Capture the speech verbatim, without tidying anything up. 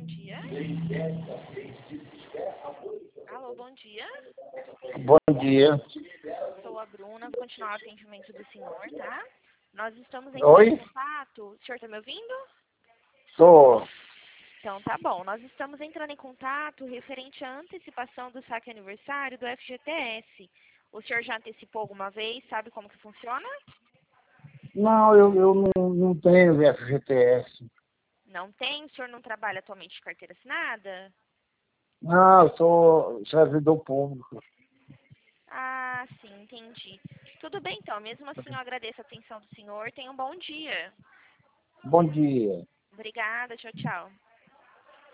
dia. Alô, bom dia. Bom dia. Sou a Bruna, vou continuar o atendimento do senhor, tá? Nós estamos entrando Oi? em contato. O senhor está me ouvindo? Tô. Então tá bom. Nós estamos entrando em contato referente à antecipação do saque aniversário do F G T S. O senhor já antecipou alguma vez? Sabe como que funciona? Não, eu, eu não, não tenho F G T S. Não tem? O senhor não trabalha atualmente de carteira assinada? Não, eu sou servidor público. Ah, sim, entendi. Tudo bem então. Mesmo assim, eu agradeço a atenção do senhor. Tenha um bom dia. Bom dia. Obrigada. Tchau, tchau.